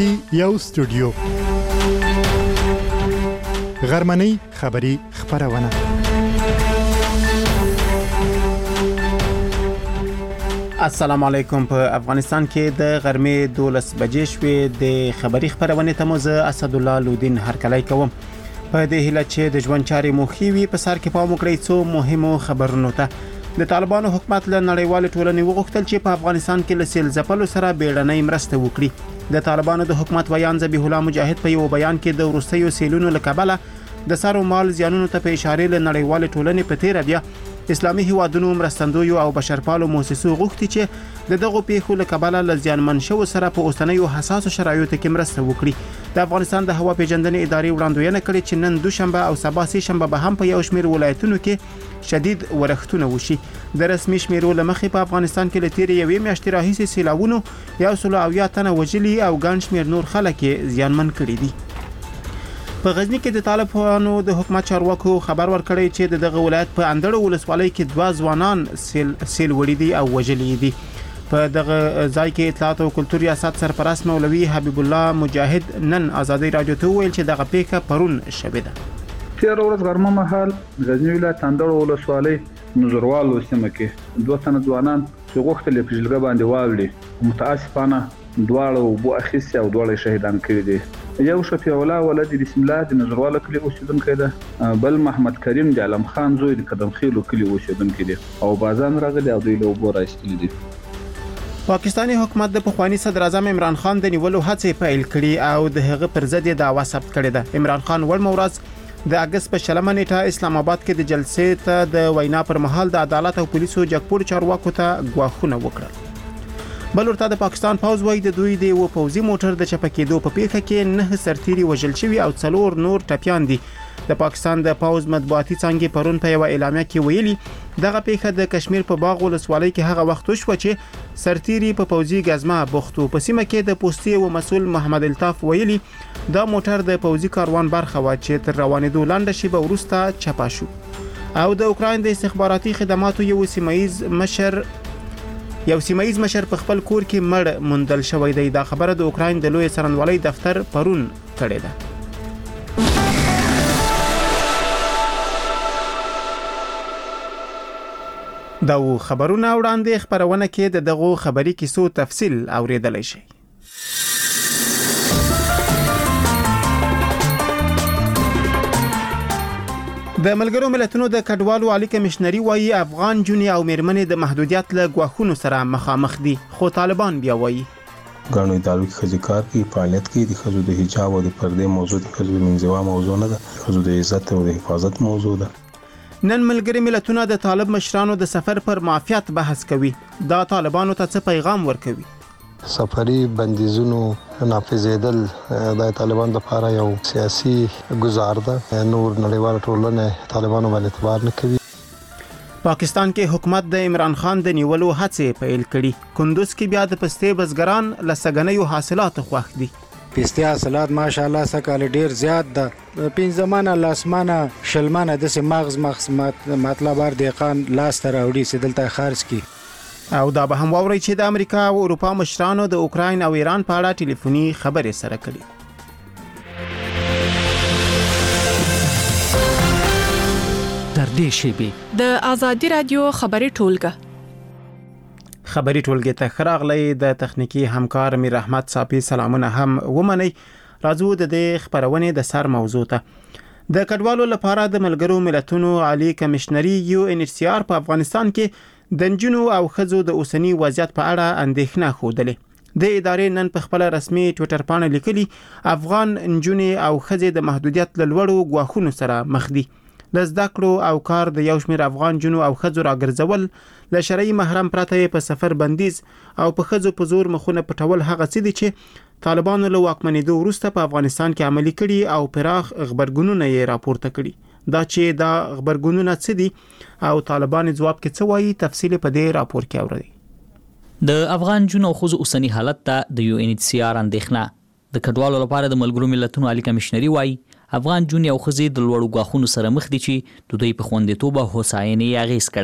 کې یو استودیو غرمنۍ خبری خبرونه السلام علیکم. په افغانستان کې د غرمې 12 بجې شوې د خبری خبرونه ته موزه اسد الله لودین هرکلی کوم. په دې هیله چې د ژوند چارې مو ښې وي په سر کې پام وکړئ څو مهمو خبرونو ته. د طالبانو حکومت له نړیوال ټولنې وغوښتل چې په افغانستان کې له سیل ځپلو سره بیړنۍ مرسته وکړي. د طالبانو د حکومت ویان ذبیح الله مجاهد په یو بیان کې د وروستیو سیلونو له کبله د سر او مال زیانونو ته په اشاره له نړیوال ټولنې په تیر بیا اسلامي هیوادونو مرستندویو او بشرپالو مؤسسو غوښتي چې دغه پیښو له کبله له زیانمن شو سره په اوسنیو حساسو شرایطو کې مرسته وکړي. د افغانستان د هوا پیژندنې ادارې وړاندوینه کړې چې نن دوشنبه او سبا سه شنبه به هم په یو شمېر ولایتونو کې شدید ورښتونه وشي. د رسمي شمیرو له مخې په افغانستان کې له تیرې یوې میاشتې راهیسې سیلاوونو 170 تنه وژلي او ګڼ شمېر نور خلک زیانمن کړي دي. په غزنی کې د طالبانو د حکومت چارواکو خبر ورکړی چې دغه ولایت په اندړ ولسوالۍ کې 2 ځوانان سیل وړي دي او وژلي دي. په دغه ځای کې اطلاعات او کلتور ریاست سرپرست مولوي حبیب الله مجاهد نن آزادۍ رادیو ته ویل چې دغه پیښه پرون شوې ده. تیر ورځ غرمه مهال غزنی ولایت اندړ ولسوالۍ نظروالو سیمه کې 2 تنه ځوانان چې غوښتل په جلګه باندې واوړي متاسفانه دواړه وبو اخیسي او دواړه شهیدان کړي دي. یو شفیع الله ولد بسم الله د نظروالو کلی اوسیدونکی ده، بل محمد کریم د علم خان زوی د قدم خیلو کلی اوسیدونکی دی او بازان راغلي او دوی له وبو راستلي دي. پاکستاني حکومت د پخوانی صدر اعظم عمران خان د نیولو هڅې پیل کړي او د هغه پر ضد دعوا ثبت کړې ده. عمران خان ورمورز د اگست په 20 نیټه اسلام آباد کې د جلسې ته د وینا پر مهال د عدالت او پولیسو جګپور چارواکو ته غواخونه وکړل. بل ورته د پاکستان پوز وایي د دوی د یو پوزي موټر د چپکېدو په پیښه کې 9 سرتیري وژل شوي او 4 نور ټپيان دي. د پاکستان د پوز مطبوعاتي څنګه پرون په یو اعلامیه کې ویلي دغه پیښه د کشمیر په باغ ولسوالۍ کې هغه وخت وشو چې سرتیري په پوزي غزما بوختو په سیمه کې د پوستي او مسول محمد الطاف ویلي دا موټر د پوزي کاروان برخه و چې تر روانېدو لاندې شي به ورسته چپا شو. او د اوکراین د استخباراتي خدماتو یو سیمایز مشر په خپل کور کې مړ موندل شوی دی. دا خبره د اوکراین د لوی څارنوالۍ دفتر پرون کړې ده. دا خبرونه وړاندې خبرونه کې دغه خبري کیسو تفصیل اوریدلای شي. د ملګرو ملتونو د کډوالو عالی کمشنري وایي افغان جونې او میرمنې د محدودیت له غواخونو سره مخامخ دي، خو طالبان بیا وایي غاڼو ادارو کې خځکار کې فعالیت کې د خځو د حجاب او د پردې موضوع د خځو د منځوا موضوع نه ده، خځو د عزت او د حفاظت موضوع ده. نن ملګری ملتونه د طالب مشرانو د سفر پر معافیت بحث کوي. دا طالبانو ته څه پیغام ورکوي؟ سفری بندیزونو نافذېدل د طالبانو لپاره یو سیاسي گزار ده. نور نړیوال ټولنه طالبانو باندې اعتبار نه کوي. پاکستان کې حکومت د عمران خان د نیولو هڅې پیل کړي. کندوز کې بیا د پستې بزګران لسګنیو حاصلات خوښ دي. پستې حاصلات ماشاءالله سکه ډیر زیات ده. 15 منه لاسمانه شلمانه د مغز مطلب بار دقان لاس تر اوړي سدلته خرج کی. او دا به هم واوري چې د امریکا او اروپا مشرانو د اوکراین او ایران په اړه ټلیفوني خبرې سره کړي. تر دې شیبې د آزادۍ رادیو خبري ټولګه ته خراغلی د تخنیکی همکار امیر احمد صافی سلامونه هم ومني. راځو د دې خبرونه د سر موضوع ته. د کډوالو لپاره د ملګرو ملتونو عالی کمشنري UNHCR په افغانستان کې د نجونو او ښځو د اوسنی وضعیت په اړه اندېښنه خوده. د ادارې نن په خپل رسمي ټوئیټر باندې لیکلي افغان نجونې او ښځې د محدودیت لوړو غواخونو سره مخ دي. د زده کړو او کار د یو شمېر افغان جنو او ښځو راګرځول له شرعي محرم پرته په سفر بندیز او په ښځو په زور مخونه پټول هغه څه دي چې طالبانو له واکمنېدو وروسته په افغانستان کې عملي کړي او پراخ خبرګونونه یې راپورته کړي. دا چې دا خبرګونونه څه دي او طالبان جواب کې څه وایي تفصیل په دې راپور کې اورئ. د افغان جنو او ښځو اوسنی حالت ته د UNHCR اندېښنه. د کډوالو لپاره د ملګرو ملتونو عالی کمشنري وایي افغان جونې او ښځې د لوړو غواخونو سره مخ دي چې د دوی په خوندیتوب او هوساینې اغېز کړی.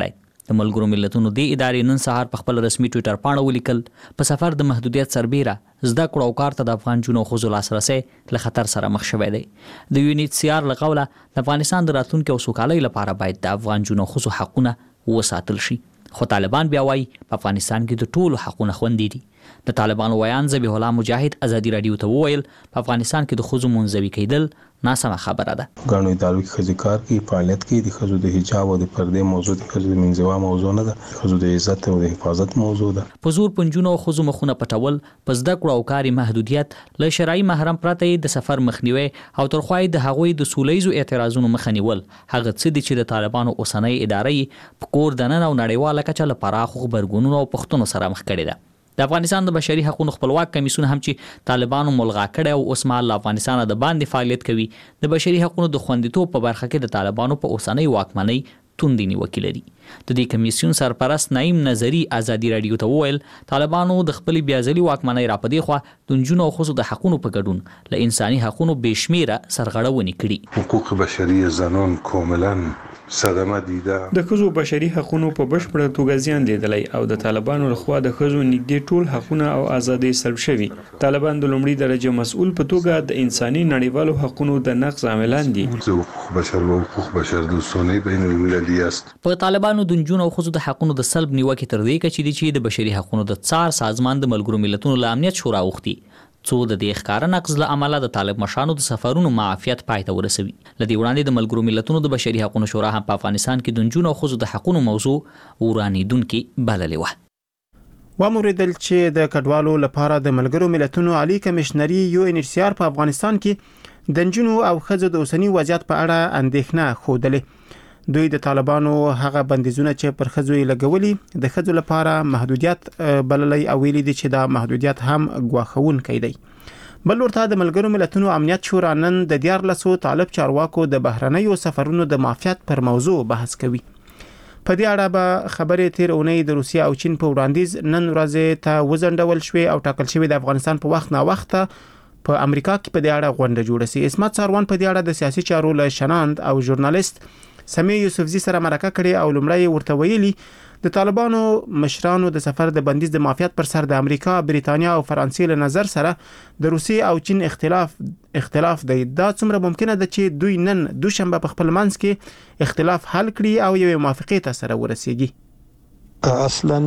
د ملګرو ملتونو د ادارې نن سهار په خپل رسمي ټوئیټر پاڼه ولیکل په سفر د محدودیت سربېره زده کړو او کار ته د افغان جنو خزو لاسرسي له خطر سره مخ شوی دی. د UNHCR له قوله د افغانستان د راتلونکي او سوکالۍ لپاره باید د افغان جنو خزو حقونه وساتل شي. خو طالبان بیا وایي په افغانستان کې د ټولو حقونه خوندي دي. د طالبانو ویان ذبیح الله مجاهد ازادي رادیو ته وویل په افغانستان کې د خزو منزوي کېدل ناسمه خبره ده. غاڼو ادارو کې ښځې کار کوي، فعالیت کوي. د ښځو د حجاب او د پردې موضوع د ښځو د منځوا موضوع نه ده، ښځو د عزت او د حفاظت موضوع ده. په زور پنجونو او ښځو مخونه پټول، په زده کړو او کاري محدودیت، له شرعي محرم پرته د سفر مخنیوي او ترخوای د هغوی د سولیزو اعتراضونو مخه نیول هغه څه دي چې د طالبانو اوسنۍ ادارې په کور دننه او نړیواله کچه له پراخو غبرګونونو او پوښتنو سره مخ کړي ده. د افغانستان د بشري حقوقو خپلواک کمیسیون هم چې طالبانو ملغا کړي او اوس مهال افغانستان د باندې فعالیت کوي، د بشري حقوقو د خوندیتوب په برخه کې د طالبانو په اوسنۍ واکمنۍ توندې نیوکې لري. د دې کمیسیون سرپرست نعیم نظری ازادي رادیو ته وویل طالبانو د خپل بیازلي واکمنۍ راپدې خو د نجونو او ښځو د حقوقو په ګډون له انساني حقوقو بشمیره سرغړونې کړي. حقوق بشري زنان کاملا صدمه دیده. د ښځو بشري حقوقو په بشپړه توګه زیان لیدلی او د طالبانو لخوا د ښځو نږدې ټول حقونه او ازادۍ سلب شوي. طالبان د لومړي درجه مسؤل په توګه د انساني نړیوالو حقوقو د نقض عاملان دي. حقوق بشر و حقوق بشر دوستانه بین المللی است. په طالبانو د نجونو او ښځو د حقوقو د سلب نیوکې تر دې کچې دي چې د بشري حقوقو د څار سازمان د ملګرو ملتونو له امنیت شورا وختي څو د دې ښکارا نقض له امله د طالب مشرانو د سفرونو معافیت پای ته ورسوي. لدې وړاندې د ملګرو ملتونو د بشري حقوقو شورا هم په افغانستان کې د نجونو او ښځو د حقوقو موضوع ورانیدونکې بللې وه. وموریدل چې د کډوالو لپاره د ملګرو ملتونو عالی کمشنري UNHCR په افغانستان کې د نجونو او ښځو د اوسنی وضعیت په اړه اندېښنه ښودلې. دوی د طالبانو هغه بندیزونه چې پر ښځو یې لګولي د ښځو لپاره محدودیت بللی او ویلي دي چې دا محدودیت هم ګواښونکی دی. بل ورته د ملګرو ملتونو امنیت شورا نن د 14 طالب چارواکو د بهرنیو سفرونو د معافیت پر موضوع بحث کوي. په دې اړه به خبرې تیر اونۍ د روسیې او چین په وړاندیز نن ورځ ته وزنډول شوې او ټاکل شوې د افغانستان په وخت نا وخت په امریکا کې په دې اړه غونډه جوړه شي. اسمت ساروان په دې اړه د سیاسي چارو له شناند او ژورنالیست سمیع یوسفزي سره مرکه کړې او لومړی ورته ویلي د طالبانو مشرانو د سفر د بندیز د معافیت پر سر د امریکا، بریتانیا او فرانسې له نظر سره د روسیې او چین اختلاف دی. دا څومره ممکنه ده چې دوی نن دوشنبه په خپل منځ کې اختلاف حل کړي او یو موافقه ته سره ورسیږي؟ اصلا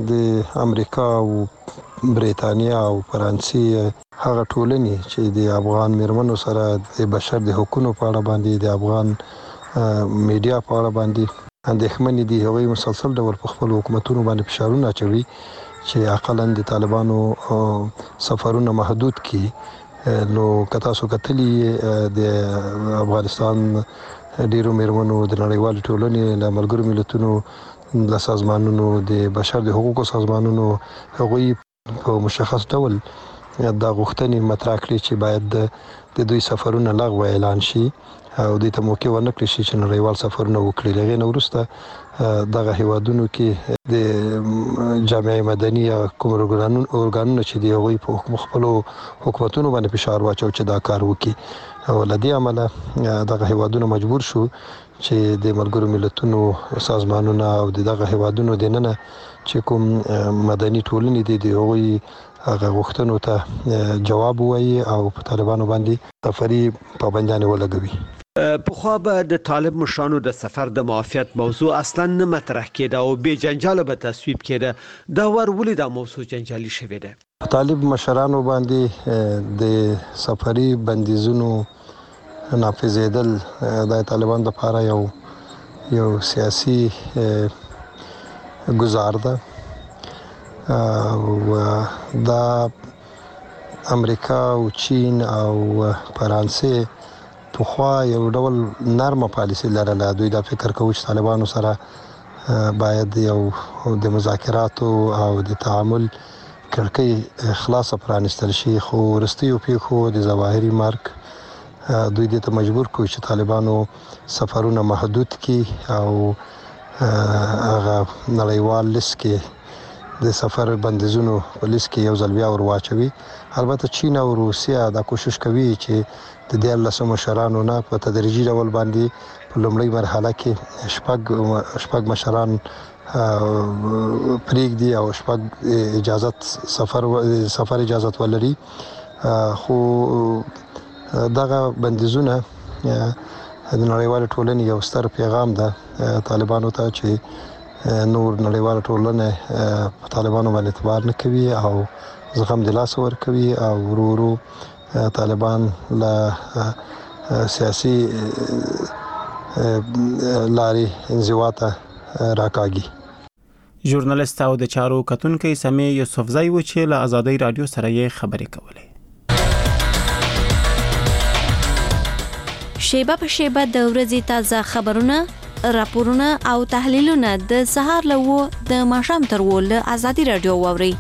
د امریکا او بریتانیا او فرانسې هغه ټولنې چې د افغان میرمنو سره د بشر د حقوقو په اړه باندې د افغان میډیا په اړه باندې اندېښمنې دي. هغوی مسلسل ډول په خپل حکومتونو باندې فشارونه اچوي چې اقلاً د طالبانو سفرونه محدود کړي. نو که تاسو کتلي د افغانستان ډیرو میرمنو د نړیوال ټولنې له ملګرو ملتونو له سازمانونو د بشر د حقوقو سازمانونو هغوی په مشخص ډول دا غوښتنې مطرح کړي چې باید د دوی سفرونه لغوه اعلان شي او دوی ته موقع ورنکړي شي چې نړیوال سفرونه وکړي. له هغې نه وروسته دغه هیوادونو کې د جامعه مدني یا کوم ارګانونه چې د هغوی په خپلو حکومتونو باندې فشار واچو چې دا کار وکړي او له دې امله دغه هیوادونه مجبور شو چې د ملګرو ملتونو سازمانونه او دغه هیوادونو دننه چې کوم مدني ټولنې دي د هغوی هغه غوښتنو ته جواب وایي او په طالبانو باندې سفري پابندیانې ولګوي. پخوا به د طالب مشرانو د سفر د معافیت موضوع اصلا نه مطرح کېده او بې جنجاله به تصویب کېده. دا ور ولې دا موضوع جنجالي شوې ده؟ طالب مشرانو باندې د سفري بندیزونو نافذېدل د طالبانو لپاره یو سیاسي گزار ده او دا امریکا او چین او فرانسې پخوا یو ډول نرمه پالیسي لرله. دوی دا فکر کوي چې طالبانو سره باید یو د مذاکراتو او د تعامل کړکۍ خلاصه پرانستل شي، خو وروستیو پیښو د ظواهري مرګ دوی دې ته مجبور کوي چې طالبانو سفرونه محدود کړي او هغه نړیوال لیست کې د سفر بندیزونو په لیست کې یو ځل بیا ور واچوي. البته چین او روسیه دا کوشش کوي چې د 14 مشرانو نه په تدریجي ډول باندې په لومړۍ مرحله کې شپږ مشران پریږدي او شپږ سفر اجازه ولري. خو دغه بندیزونه د نړیوال ټولنې یو ستر پیغام ده طالبانو ته چې نور نړیوال ټولنه طالبانو باندې اعتبار نه کوي او زغم د لاس ور کوي او ورو طالبان لا سیاسي لاري انزواته راکاږي. ژورنالیست او د چارو کتونکو سمې یوسفزئی و چې له آزادۍ رادیو سره یې خبرې کولې. شیبه په شیبه د ورځې تازه خبرونه، راپورونه او تحلیلونه د سهار له 9 د ماښام تر 10 له آزادۍ رادیو واورئ.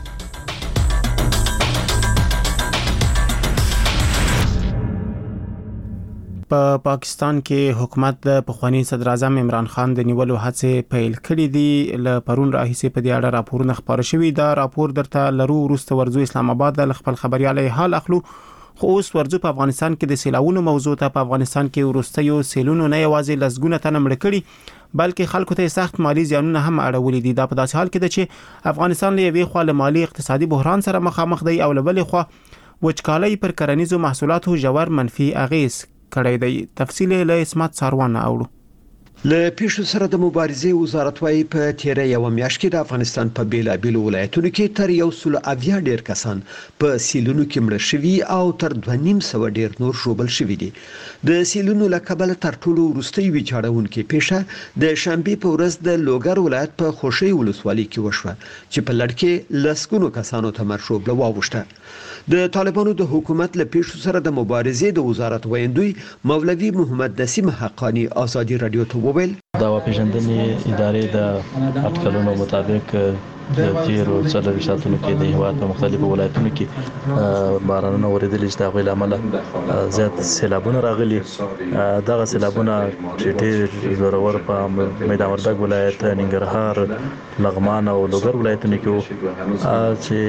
په پاکستان کې حکومت د پخوانی صدر اعظم عمران خان د نیولو هڅې پیل کړې دي. له پرون راهیسې په دې اړه راپورونه خبر شوي. دا راپور درته لرو. وروسته ورځو اسلام آباد د خپل خبريالي حال اخلو. خو اوس ورځو په افغانستان کې د سیلاوونو موضوع ته په افغانستان کې ورستیو سیلونو نه یوازې لسګونه تنه مړ کړي بلکې خلکو ته سخت مالی زیانونه هم اړولې دي. دا په داسې حال کې ده چې افغانستان له یوې خوا له مالی اقتصادي بحران سره مخامخ دی او له بلې خوا وچکالۍ پر کرنیزو محصولاتو ژور منفي اغیز کړی دی. تفصیل له اسمت ساروان اورو. له پیښو سره د مبارزې وزارت وايي په تیره یو میاشت کې د افغانستان په بیلابیلو ولایتونو کې تر 180 ډیر کسان په سیلونو کې مړه شوي او تر 2.5 ډیر نور ژوبل شوي دي. د سیلونو له کبله تر ټولو وروستۍ ویجاړونکې پیښه د شنبې په ورځ د لوګر ولایت په خوشي ولسوالۍ کې وشوه چې په لړ کې لسګونو کسانو ته مرګ ژوبله واوښته. د طالبانو د حکومت له پیښو سره د مبارزې د وزارت ویندوی مولوی محمد نسیم حقانی آزادی رادیو ته وویل دا پیژندنې ادارې د اټکلونو مطابق د تیرو 40 ساعتونو کې د هیواد په مختلفو ولایتونو کې بارانونه اوریدلې چې د غوښ عمل زیات سیلابونه راغلي. دغه سیلابونه چې ډېر زورور په میدان وردګ ولایت، ننګرهار، لغمان او لوګر ولایتونو کې چې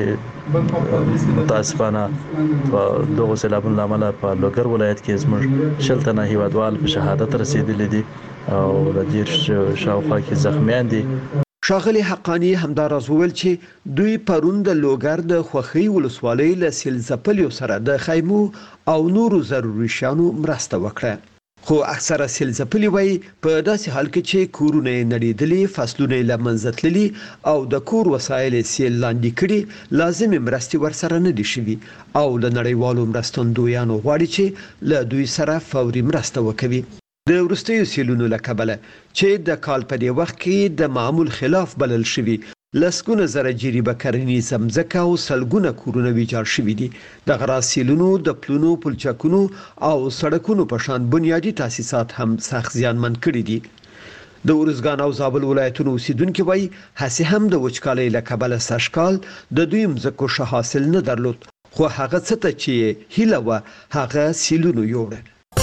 متاسفانه دغه سیلابونو عمل په لوګر ولایت کې زموږ شلتنه هیوادوال په شهادت رسیدلي دي او د دې شاوخوا کې زخمیان دي. ښاغلي حقانی همداراز وویل چې دوی پرون د لوګر د خوخي ولسوالۍ له سیل ځپلیو سره د خیمو او نورو ضروري شیانو مرسته وکړه. خو اکثره سیل ځپلي وایي په داسې حال کې چې کورونه یې نړېدلي، فصلونه یې له منځه تللي او د کور وسایل یې سیل لاندې کړي، لازمې مرستې ورسره نه دي شوي او د نړیوالو مرستندویانو غواړي چې له دوی سره فوري مرسته وکوي. د وروستیو سیلونو له کبله چې د کال په دې وخت کې د معمول خلاف بلل شوي لسګونه زره جریبه کرنیزه مځکه او سلګونه کورونه ویجاړ شوي دي. دغه راز سیلونو د پلونو، پلچکونو او سړکونو په شان بنیادي تاسیسات هم سخت زیانمن کړي دي. د ارزګان او زابل ولایتونو اوسیدونکو وایي هسې هم د وچکالۍ له کبله سږکال د دوی مځکو ښه حاصل نه درلود، خو هغه څه ته چې هیله وه هغه سیلونو یوړه.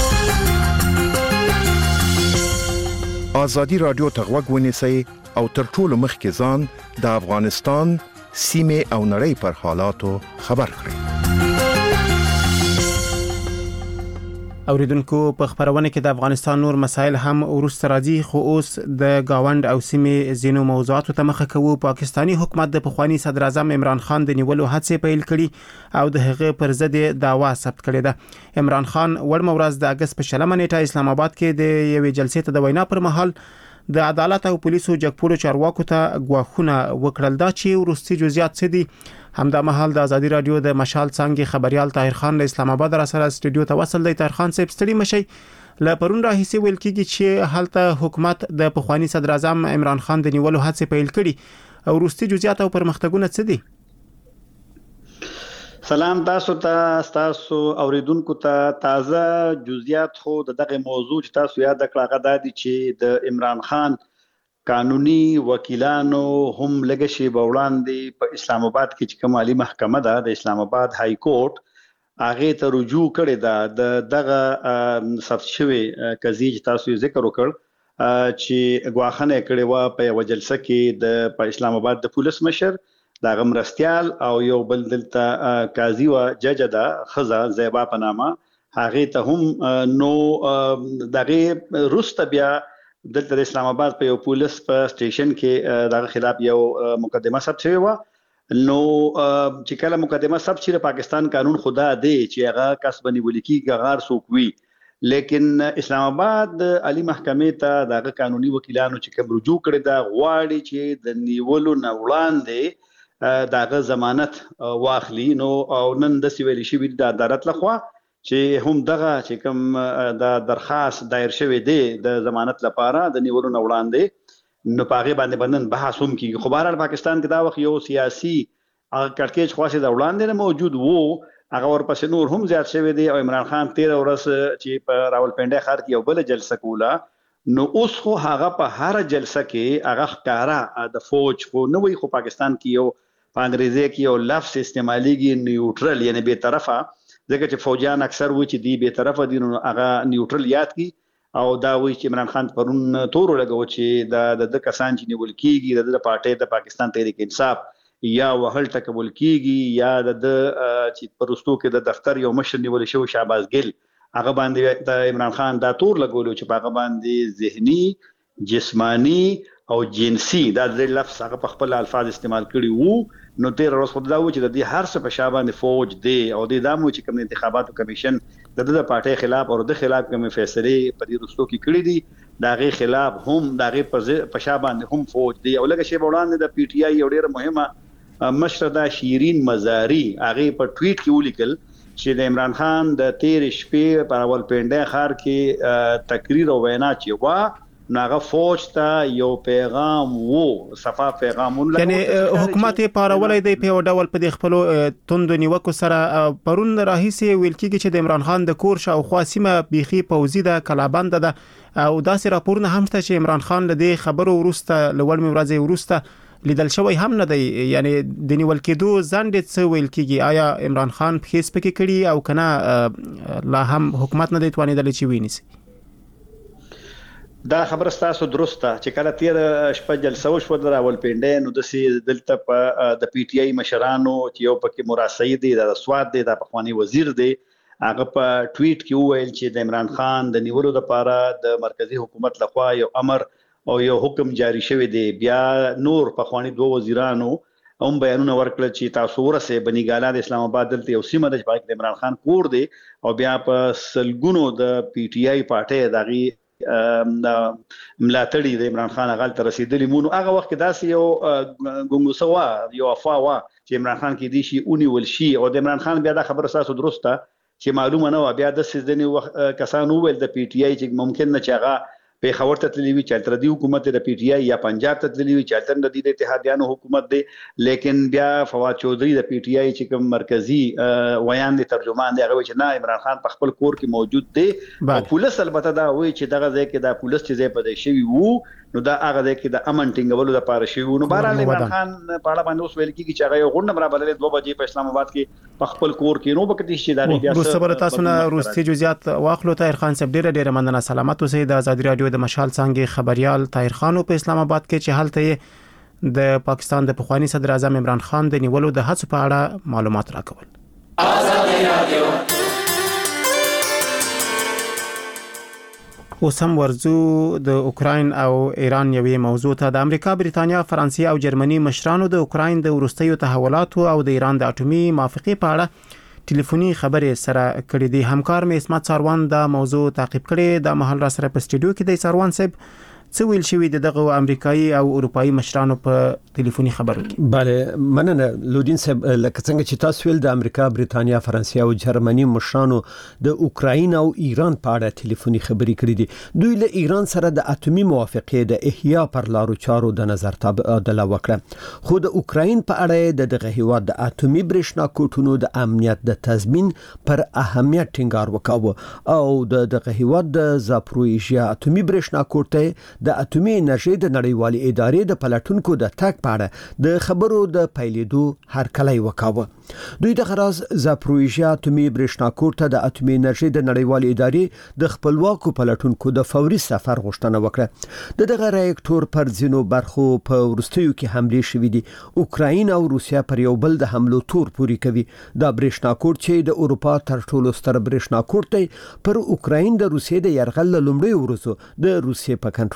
آزادی رادیو ته غوږ ونیسئ او تر ټولو مخکې ځان د افغانستان سیمه او نړۍ پر حالاتو خبر کړئ. اوریدونکو په خبرونه کې د افغانستان نور مسایل هم ورسته راځي، خو اوس د گاوند او سیمې زینو موضوعاتو ته مخه کوو. پاکستانی حکومت د پخوانی صدر اعظم عمران خان د نیولو هڅې پیل کړي او د هغه پر ضد دعوا ثبت کړې ده. عمران خان وړمه ورځ د اگست په 20 نیټه اسلام آباد کې د یوې جلسې ته د وینا پر مهال د عدالت او پولیسو جګپوړو چارواکو ته غواخونه وکړل. دا چې ورستي جزئیات څه دي همدا مهال د آزادی رادیو د مشال څنګه خبريال طاهر خان له اسلام آباد را سره استودیو ته وصل دی. طاهر خان صاحب ستړي مشي. ل پرون راهیسي ویل کیږي چې هلته حکومت د پخوانی صدر اعظم عمران خان د نیولو هڅې پیل کړي او ورستي جزئیات او پرمختګونه څه دي؟ سلام تاسو اوریدونکو ته تازه جزئیات خو دغه موضوع چې تاسو یاد کړه غدا دي چې د عمران خان قانوني وکیلانو هم لګشي بوړاندې په اسلام آباد کې چې کومالي محکمه ده د اسلام آباد های کورټ هغه ته رجوع کړی دا دغه ثبت شوی قضیه چې تاسو ذکر وکړ چې غواخنه کړي وا په وجلسه کې د اسلام آباد د پولیس مشر دا غمرستيال او یو بل دلته قاضي و جج ده خزا زیبا پنامه هغه ته هم نو دغه رست بیا دلته د اسلام آباد په یو پولیس په سټیشن کې دغه خلاف یو مقدمه ثبت شوی و. نو چې کله مقدمه ثبت شي د پاکستان قانون خدا دی چې هغه کس باندې ولیکي غار سوق وي، لیکن اسلام آباد علی محکمې ته دغه قانوني وکیلانو چې کوم رجوع کړی دا غواړي چې د نیولو نه وړاندې دغه ضمانت واخلي. نو او نن د سیویل شي د عدالت لخوا چې هم دغه چې کوم د درخواست دایر شوی دی د ضمانت لپاره د نیولو نه وړاندې نو پاغه باندې بندن بحث هم کیږي. خو بهر پاکستان کې دا وخت یو سیاسي کړکېچ خاصه د وړاندې نه موجود وو، هغه ورپسې نور هم زیات شوی دی او عمران خان 13 ورځ چې په راولپنډي ښار کې یو بل جلسه کوله، نو اوس خو هغه په هر جلسه کې هغه ښکارا د فوج خو نه وي، خو پاکستان کې یو په انګریزي کې یو لفظ استعماليږي نیوټرل، یعنی به طرفه، ځکه چې فوجان اکثر وایي چې دی به طرفه دي نو هغه نیوټرل یاد کی او دا وایي چې عمران خان پرون تور لګو چې د کسان چې نیول کیږي د پارټي د پاکستان تحریک انصاف یا وهل تقبل کیږي یا د چې پرستو کې د دفتر یو مشر نیول شو شهباز ګل هغه باندې د عمران خان دا تور لګولو چې هغه باندې ذهني جسمانی او جنسي دا د لفظ هغه په خپل الفاظ استعمال کړي وو. نو 13 ورځې خدای و چې د دې هر څه په شابه فوج دی او د دامو چې کوم انتخاباتو کمیشن د پارټي خلاف او د خلاف کوم فیصله په دې رستو کې کړی دي داغه خلاف هم داغه په شابه هم فوج دی. او لکه شی وړاندې د پی ټی آی یو ډیره مهمه مشرده شیرین مزاری هغه په ټویټ کې ولیکل چې د عمران خان د 13 شپې په راولپنډي ښار کې تقریر او وینا چې وا ناغه فوج ته یو پیغام وو صفا پیغامون یعنی حکومت پارولای دی په ډول په خپل توند نیوکو سره پرون راهیسي ویل کیږي چې د عمران خان د کور شاو خاصمه بيخي پوزي د کلابند ده او داسې راپورونه هم شته چې عمران خان له دې خبرو ورسته لول میورازي ورسته لیدل شوی هم نه دی، یعنی د نیول کېدو ځنډ څه ویل کیږي. آیا عمران خان په هیڅ پکې کړي او کنه لا هم حکومت نه دی توانیدل چې ویني؟ دا خبره تاسو درسته چې کله 13 شپه جلسه وشو د راولپنډي نو د دلته په د پی ټی آی مشرانو چې یو پکې مراسي دي د سواد دي د پخوانی وزیر دی هغه په ټویټ کې وویل چې د عمران خان د نیولو لپاره د مرکزی حکومت لخوا یو امر او یو حکم جاری شوی دی. بیا نور پخوانی دوه وزیرانو هم بیانونه ورکړل چې تاسو ورسه بنیګالا د اسلام آباد دلته یو سیمه د عمران خان کور دی او بیا په سلګونو د پی ټی آی پارټي دغه ملاتړي د عمران خان غل تر رسیدلی مونږ هغه وخت داسې یو ګونګوسه وا یو افوا وا چې عمران خان کې دي شي اونې ول شي او د عمران خان بیا دا خبره تاسو درسته چې معلومه نه و بیا د سیزنی کسانو ول د پی ټی آی چې ممکن نه چې هغه په خبر ته تللی وی چې تر دې حکومت د پی ټی آی یا پنجاب ته تللی وی چې تر د اتحادیانو حکومت دی، لیکن بیا فواد چودري د پی ټی آی چې کوم مرکزی ویان دي ترجمان دی هغه چې نه عمران خان په خپل کور کې موجود دی او پولیس البته دا وایي چې دغه ځای کې د پولیس چې ځای پدې شوی وو نو دا هغه ځای کې د امن ټینګولو لپاره شوی نو بهر عمران خان په اړه باندې اوس ویل کیږي چې هغه غونډه مرابلې 2 بجې په اسلام آباد کې په خپل کور کې نو بکتی شي دا بیا صبر تاسو نه روستي جزئیات واخلو. طاهر خان صاحب ډیره مننه، سلامت اوسئ. د آزادي رادیو د مشال څنګه خبريال طاهر خان په اسلام آباد کې چې حالته د پاکستان د پخوانی صدر اعظم عمران خان د نیولو د هڅو په اړه معلومات راکول. آزادي رادیو اوس هم ورزو د اوکراین او ایران یوې موضوع ته. د امریکا، بریتانیا، فرانسې او جرمني مشرانو د اوکراین د وروستیو تحولاتو او د ایران د اټومي موافقې په اړه ټلیفوني خبرې سره کړې دي. همکار مې اسمت ساروان دا موضوع تعقیب کړي. د محل را سره په سټوډیو کې د ساروان صاحب څه ویل شوی دغه امریکایي او اروپایي مشرانو په ټلیفوني خبرو کې؟ bale مننه لودین صاحب. لکه څنګه چې تاسو ویل د امریکا، بریتانیا، فرانسې او جرمني مشرانو د اوکراین او ایران په اړه ټلیفوني خبرې کړې دي. دوی له ایران سره د اټومي موافقې د احیا پر لارو چارو د نظر تبادله وکړه، خو د اوکراین په اړه دغه هیواد د اټومي برېښنا کوټونو د امنیت د تضمین پر اهمیت ټینګار وکاوه او دغه هیواد د زاپروژیا اټومي برېښنا کوټه د اټومي انرژي د نړیوالې ادارې د پلاتونکو د تک پاړه د خبرو د پیلېدو هرکلی وکاوه. دوی د غراز زاپروژیا اټومي برېښنا کوټه د اټومي انرژي د نړیوالې ادارې د خپلواکو پلاتونکو د فوري سفر غوښتنه وکړه. دغه ریاکټور پر ځینو برخو په ورستیو کې حمله شوې دي. اوکراین او روسیا پر یو بل د حملو تور پوری کوي. د برېښنا کوټ چې د اروپا تر ټولو ستر برېښنا کوټ دی پر اوکراین د روسیې د یرغل لومړی ورځو د روسیې په کنټرول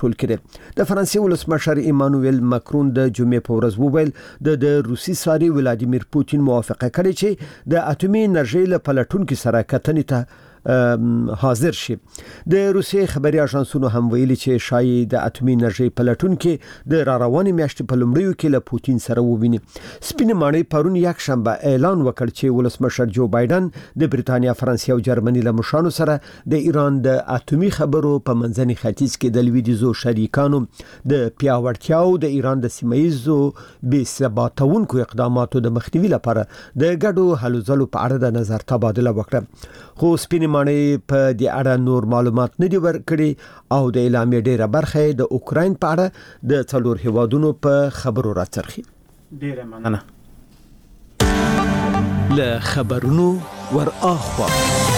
ټول کړي. د فرانسې ولسمشر ایمانوئل ماکرون د جمعې په ورځ وویل د روسي ساري ولادیمیر پوتین موافقه کړې چې د اټومي انرژي له پلټونکو سره کتنې ته حاضر شي. د روسي خبري اژانسونو هم ویلي چې شایي د اټومي انرژي پلټونکو د راروانې میاشتې په لومړیو کې له پوتین سره وویني. سپینې ماڼۍ پرون یک شنبه اعلان وکړ چې ولسمشر جو بایدن د بریتانیا، فرانسې او جرمني له مشرانو سره د ایران د اټومي خبرو په منځني ختیځ کې د لویدیځو شریکانو د پیاوړتیا او د ایران د سیمایزو بې ثباتونکو اقداماتو د مخنیوي لپاره د ګډو هلو ځلو په اړه د نظر تبادله وکړه. خو سپینې ماڼۍ په دې اړه نور معلومات نه دي ورکړي او د اعلامیې ډیره برخه د اوکراین په اړه د څلور هیوادونو په خبرو راڅرخي. ډیره مننه. له خبرونو ور اخوا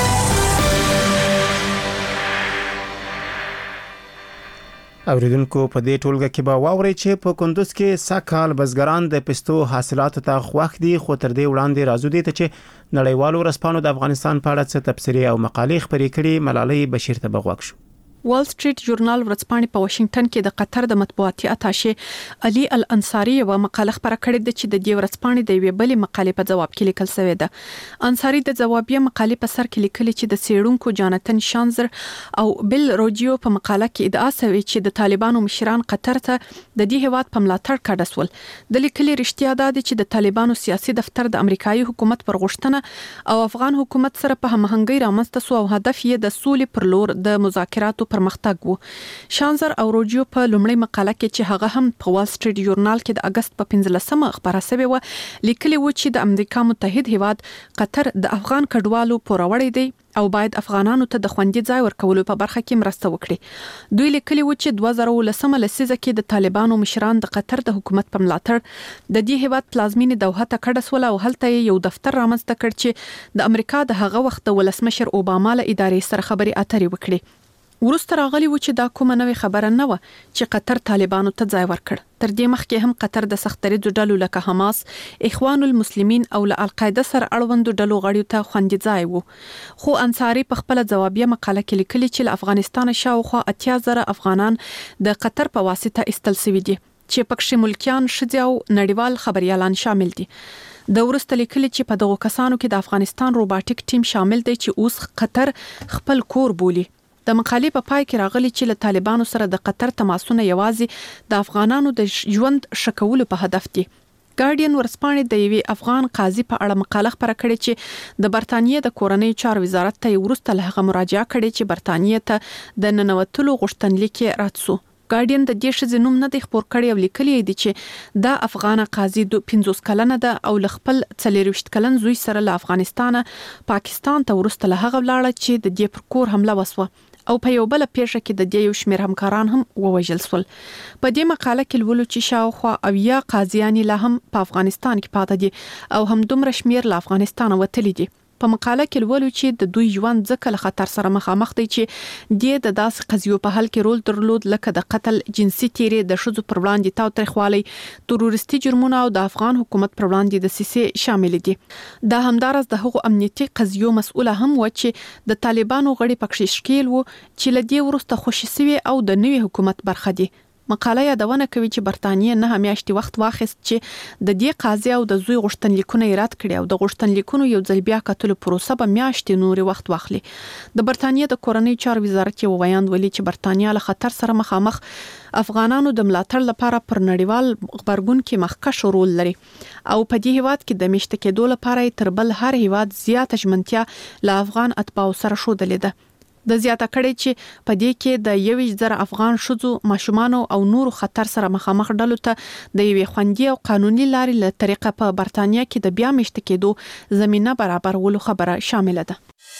اوریدونکو په دې ټولګه کې به واوري چې په کندوز کې ساکال بزګران د پستو حاصلاتو ته خوښ دي، خو تر دې وړاندې راځو دي چې نړیوالو رسپانو د افغانستان په اړه څه تبصرې او مقالې خپرې کړي. ملالۍ بشیر ته بغوښ شو. وال سټریټ ژورنال ورځپاڼې په واشنگټن کې د قطر د مطبوعاتي اتاشې علي الانصاري یو مقاله خبره کړې ده چې د دې ورځپاڼې د یوې بلې مقالې په جواب کې لیکل شوی ده. انصاري د جوابیه مقالې په سر کې لیکلي چې د سیړونکو جاناتن شانزر او بل روجیو په مقاله کې ادعا شوی چې د طالبانو مشران قطر ته د دې هیواد په ملاتړ کډه سول. د لیکلي رښتیا ده چې د طالبانو سیاسي دفتر د امریکایي حکومت پر غوښتنه او افغان حکومت سره په همغږي رامنځته سو او هدف یې د سولې پر لور د مذاکراتو پرمختګ وو. شانزر او روجیو په لومړی مقاله کې چې هغه هم په وال سټریټ ژورنال کې د اگست په 15مه خبره شوې و لیکلي و چې د امریکا متحد هیواد قطر د افغان کډوالو پوروړی دی او باید افغانانو ته د خوندي ځای ورکولو په برخه کې مرسته وکړي. دوی لیکلي و چې 2013 لسیزه کې د طالبانو مشران د قطر د حکومت په ملاتړ د دې هیواد پلازمینې دوحه ته کډه سول او هلته یو دفتر رامنځته کړ چې د امریکا د هغه وخت د ولسمشر اوباما له ادارې سره خبري اترې وکړي. ورسته راغلی و چې دا کومه نوې خبره نه و چې قطر طالبانو ته ځای ورکړ. تر دې مخکې هم قطر د سختریزو ډلو لکه حماس، اخوان المسلمین او له القاعده سره اړوندو ډلو غړیو ته خوندي ځای وو. خو انصاری په خپل جوابیه مقاله کې لیکلي چې له افغانستان شاوخوا 80,000 افغانان د قطر په واسطه استل شوي دي چې پکښې ملکیان، ښځې او نړیوال خبريالان شامل دي. د ورسته لیکلي چې په دغو کسانو کې د افغانستان روباټیک ټیم شامل دی چې اوس قطر خپل کور بولي. د مقالې په پای کې راغلي چې له طالبانو سره د قطر تماسونه یوازې د افغانانو د ژوند شکولو په هدف دي. ګارډین ورځپاڼې د یوې افغان قاضي په اړه مقاله خبره کړې چې د برتانیې د کورنۍ چارو وزارت ته ورسته له هغه مراجعه کړې چې برتانیې ته د ننوتلو غوښتنلیک راتسو. ګارډین د دې شذ نوم نه دی خبر کړی او لیکلی دی چې دا افغان قاضي 50 کلنه ده او ل خپل 40 کلن زوی سره له افغانستانه پاکستان ته ورسته له هغه ولاړه چې د دې پر کور حمله وسوه او په یو بل پیښه کې د دې یو شمېر همکاران هم ووژل شول. په دې مقاله کې لولو چې شاوخوا 80 قاضیان لا هم په افغانستان کې پاتې دي او هم دومره شمېر له افغانستان وتلي دي. په مقاله کې لولو چې د دوی ژوند ځکه له خطر سره مخامخ دی چې د داسې قضیو په حل کې رول درلود لکه د قتل، جنسي تیرې، د ښځو پر وړاندې تاوتریخوالی، تروریستي جرمونه او د افغان حکومت پر وړاندې د سیسې شامل دي. دا همدارس د هغو امنیتي قضیو مسؤله هم و چې د طالبانو غړي پکښې شکیل وو چې له دې وروسته خوشي سوي او د نوي حکومت برخه دي. مقاله یادونه کوي چې برتانیې نه میاشتې وخت واخیست چې د دې قاضي او د زوی غوښتنلیکونه رد کړي او د غوښتنلیکونو یو ځل بیا کتلو پروسه به میاشتې نوري وخت واخلي. د برتانیې د کورنۍ چارو وزارت یو ویاند ویلي چې برتانیا له خطر سره مخامخ افغانانو د ملاتړ لپاره پر نړیوال خبرګون کې مخکښ رول لري او په دې هیواد کې د میشته کېدو لپاره تر بل هر هیواد زیاته ژمنتیا له افغان اتباعو سره ښودلې ده. د زیاته کړي چې په دې کې د 1,000 افغان ښځو، ماشومان او نورو خطر سره مخامخ ډلو ته د یوې خوندي او قانوني لارې له طریقه په برتانیا کې د بیا میشته کېدو زمينه برابرولو خبره شامل ده.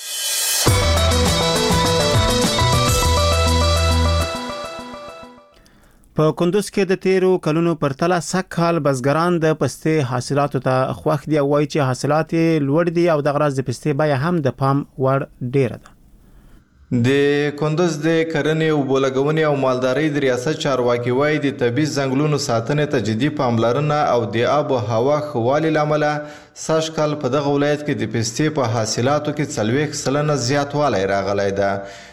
په کندوز کې د تیرو کلونو پرتله سږکال بزګران د پستې حاصلاتو ته خوښ دي او وایي چې حاصلات لوړ دي او د غراض د پستې بیه هم د پام وړ ډیره ده. د کندوز د کرنې او بولګونې او مالدارۍ د ریاست چارواکي وایي د طبي ځنګلونو ساتنې ته جدي پاملرنه او د آب او هوا ښه والي له امله سږکال په دغه ولایت کې د پستې په حاصلاتو کې 40% زیاتوالی راغلی ده.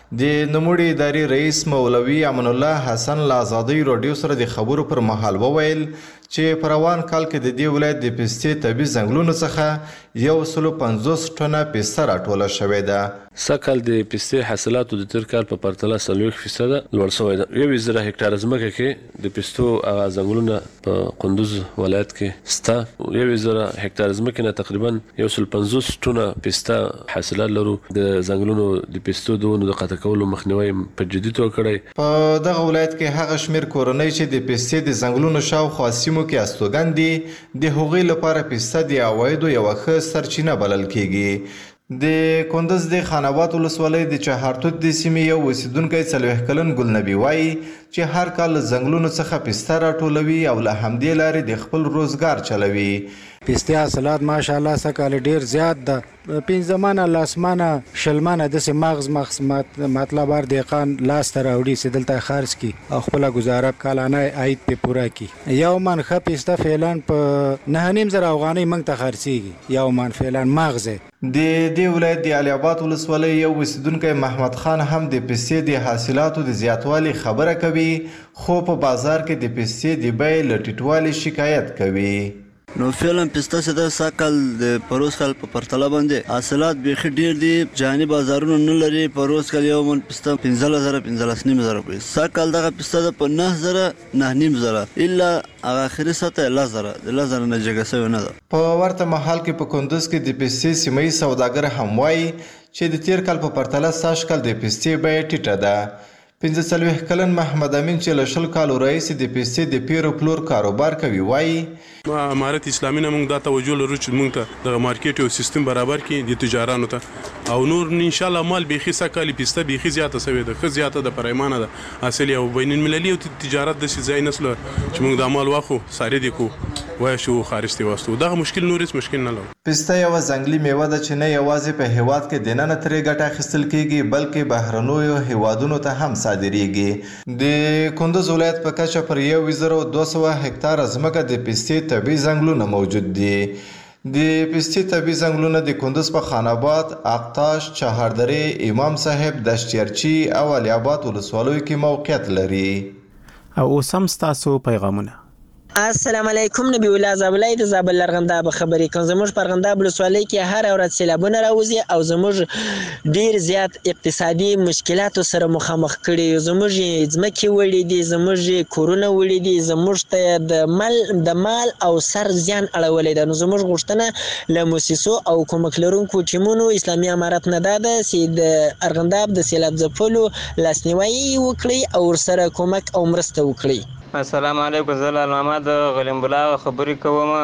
د نوموړي اداري رئیس مولوي امن الله حسن له ازادۍ راډیو سره د خبرو پر مهال وویل چې په روان کال کې د دې ولایت د پستې طبي ځنګلونو څخه 150 ټنه پسته راټوله شوې ده. سږکال د پستې حاصلاتو د تیر کال په پرتله 40% لوړ شوی ده. 1000 هکټاره ځمکه کې د پستو هغه ځنګلونه په کندوز ولایت کې سته. 1000 هکټاره ځمکې نه تقریبا 150 ټنه پسته حاصلات لرو. د ځنګلونو د پستو د ونو د قطع کولو مخنیوي په جدي توګه کړی. په دغه ولایت کې هغه شمیر کورنۍ چې د پستې د ځنګلونو شاوخوا سیمو کې استوګن دي د هغوی لپاره پسته د عوایدو یوه ښه سرچینه بلل کیږي. د کندز د خان آباد ولسوالۍ د چهارتوت د سیمې یو اوسیدونکی 40 کلن ګلنبي وایي چې هر کال له ځنګلونو څخه پسته راټولوي او له همدې لارې د خپل روزګار چلوي. پستې حاصلات ماشاءالله سږکال ډیر زیات ده. 15 منه لاسمانه شلمانه داسې مغز مطلب هر دهقان لاس ته راوړي چې دلته خرڅ کړي او خپله ګزاره کالانه عاید پرې پوره کړي. یو من ښه پسته فعلا په 9,500 افغانۍ موږ ته خرڅېږي. یو من فعلا مغز د دې ولایت د علي آباد ولسوالۍ یو اوسیدونکی محمد خان هم د پستې د حاصلاتو د زیاتوالي خبره کوي خو په بازار کې د پستې د بیې له ټیټوالي شکایت کوي. نو فعلا پسته چې د سږکال د پروس کال په پرتله باندې حاصلات بیخي ډیر دي. جهاني بازارونه نه لري. پروس کال یو من پسته 15,000 15,500 روپۍ. سږکال دغه پسته ده په 9,000 9,500 الا هغه اخري سطح 10,000 نه جګه شوې نه ده. په ورته مهال کې په کندوز کې د پستې سیمه ییز سوداګر هم وایي چې د تیر کال په پرتله سږ کال د پستې بیه ټیټه ده. 45 کلن محمد امین چې له 20 کالو راهیسې د پستې د پیر او پلور کاروبار کوي وایي امارت اسلامي نه موږ دا توجه لرو چې موږ ته د مارکیټ او سیستم برابر کړي د تجارانو ته او نور ان شاء الله مال بیخي سکالي پسته بیخي زیاته سوي ده. خو زیاته د پرایمانه ده اصلي او بین المللي او تجارت د ځای نسل چې موږ د مال واخو ساري دي کو وای شو خارج تی واسطو دغه مشکل نورس مشکل نه لرو. پسته یو ځنګلي میوه ده چې نه یوازې په هیواد کې د نن ترې ګټه اخیستل کیږي بلکې بهرنیو هیوادونو ته هم صادریږي. د کندوز ولایت په کچه پر 1200 هکټاره ځمکه د پستې طبي ځنګلونه موجود دي. د پستې طبي ځنګلونه د کندوز په خان آباد، اقتاش، چهاردرې، امام صاحب، دشتیارچي او علي آباد ولسوالیو کې موقعیت لري. او اوس هم ستاسو پیغامونه. السلام علیکم. نبی الله زابلای د زابل لرغنداب خبرې کوم. زموږ په لرغنداب ولسوالۍ کې هر ورځ سیلابونه راوځي او زموږ ډیر زیات اقتصادي مشکلاتو سره مخامخ کړي. زموږ ځمکې وړي دي، زموږ کورونه وړي دي، زموږ ته د مال او سر زیان اړولی ده. نو زموږ غوښتنه له موسسو او کومک لرونکو ټیمونو اسلامي امارت نه ده چې د ارغنداب د سیلاب ځپلو لاسنیوي وکړي او ورسره کومک او مرسته وکړي. السلام علیکم. زه لال محمد غلیم بلا خبرې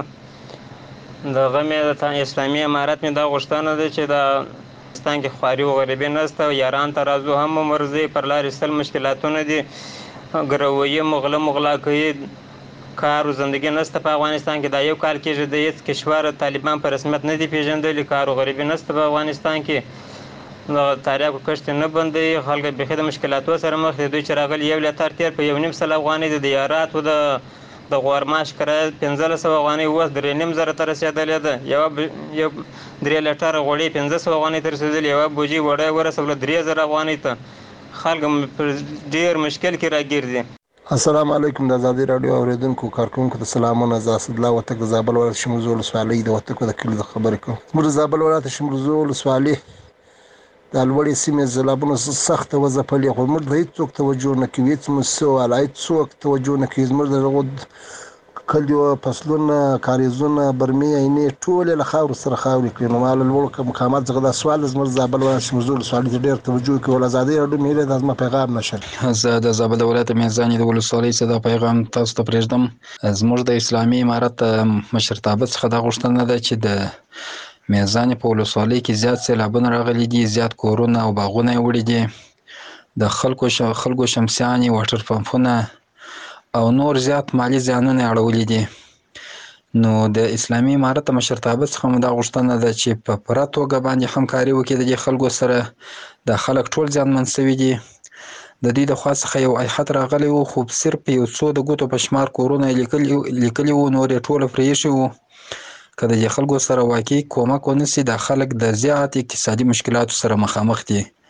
کوم. د غمې د اسلامي امارت مې دا غوښتنه ده چې د افغانستان کې خواري او غریبي نشته. یاران ته راځو هم مرزي پر لارې سل مشکلاتونه دي. ګرویې مغلا کوي. کار او زندگی نشته په افغانستان کې. دا یو کال کېږي د هیڅ کشور طالبان په رسمیت نه دي پیژندلي. کار او غریبي نشته په افغانستان کې. د تاریخ کشت نه بندي. خلک به د مشکلاتو سره مخ دي. دوی چې راغلي یو لتر تیر په 1.5 افغانۍ د دیارات او د غورماش کرایه 1500 افغانۍ اوس 3.5 ته رسیدلې ده. یو 3 لتر غوړي 1500 افغانۍ ته رسیدلې. یو بوجي وړه ورسوله 3000 افغانۍ ته. خلک ډیر مشکل کې راګیر دي. السلام علیکم. د ازادي رادیو اوریدونکو کارکونکو ته سلامونه. زه اسدالله وتک د زابل ولایت شمرزو ولسوالۍ د وتکو د کلي د خبرې کوم. زموږ زابل ولایت شمرزو ولسوالۍ د لوړې سیمې سیلابونو سخته وځپلې خو موږ ته هېڅوک توجه نه کوي. هېڅ موسسه والا هېڅوک توجه نه کوي. زموږ د دغو کلیو فصلونه، کاریزونه، برمې، عینې ټولې له خاورو سره خاورې کړي. نو ما له لوړو مقامات څخه دا سوال زموږ زابل ولایت شمرزو ولسوالۍ ته ډېر توجه کوي. ازادي راډیو مې هیله ده زما پیغام نشر. زه د زابل ولایت میزانې د ولسوالۍ څخه دا پیغام تاسو ته پرېږدم. زموږ د اسلامي امارت مشرتابه څخه دا غوښتنه ده چې د میزانې په ولسوالۍ کې زیات سیلابونه راغلي دي. زیات کورونه او باغونه یې وړي دي. د خلکو شمسیانې، واټر پمپونه او نور زیات مالی زیانونه یې اړولي دي. نو د اسلامي امارت مشرتابه څخه مو دا غوښتنه ده چې په پوره توګه باندې همکاري وکړي د دې خلکو سره. د خلک ټول زیانمن شوي دي. د دوی د خوا څخه یو ایحت راغلی و خو صرف یو څو د ګوتو په شمار کورونه یې لیکلي وو، نور یې ټوله پرې ایښي وو. که د خلکو سره واقعي کومک ونه شي دا خلک د زیات اقتصادي مشکلاتو سره مخامخ دي.